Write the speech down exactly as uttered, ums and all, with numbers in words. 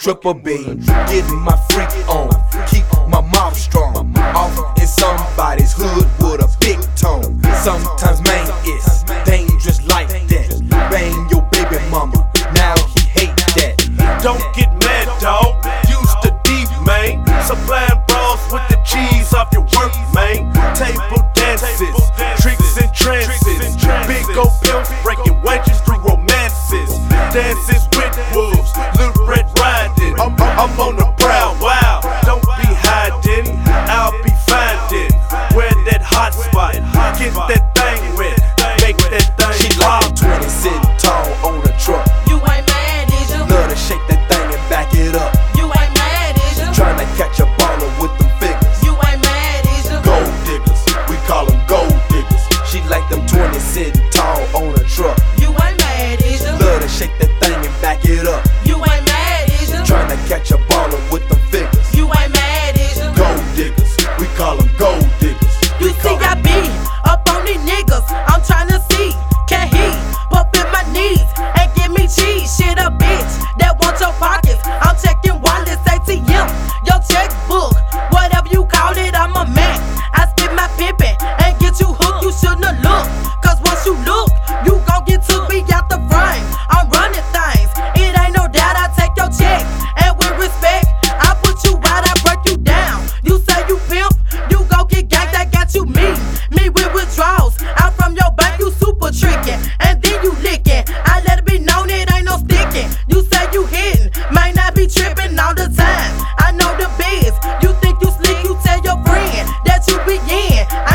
triple B, getting my freak on, keep my mouth strong. Off in somebody's hood with a big tone. Sometimes man it's dangerous like that. Bang your baby mama, now he hate that. Don't get mad, dawg. Use the deep, man. Supplying bras with the cheese off your work, man. Table dances, tricks and trances. Big old pimps breaking wedges through romances. Dances with wolves, Lil Red riding. I'm, I'm on the prowl, wow. Don't be hiding, I'll be finding where that hot spot. Get that thing wet, make that thing She like pop. twenty sitting tall on a truck. You ain't mad, is you? Love to shake that thing and back it up. You ain't mad, is you? Tryna catch a baller with them figures. You ain't mad, is you? Gold diggers, we call them gold diggers. She like them twenty sitting tall on a truck. You ain't mad, is you? Love to shake that thing and back it up. You ain't mad, is you? Tryna catch a baller with them figures. You ain't mad, is you? Gold diggers, we call them gold diggers. You see I be up on these niggas, I'm tryna see, can he pop in my knees and give me cheese? Shit a bitch that want your pockets, I'm checking wallets, A T M, your checkbook, whatever you call it, I'm a Mac. I spit my pimpin' and get you hooked, you shouldn't look, cause once you look, you gon' get took me out the frame. I'm running things, it ain't no doubt I take your check, and with respect, I put you out, I break you down. You say you pimp, you gon' get ganked, I got you me, me with withdrawals, out from your bank, you super trickin', and then you lickin', I let it be known it ain't no stickin', you say you hittin', might not be trippin' all the time, I know the biz, you think you slick, you tell your friend that you be in,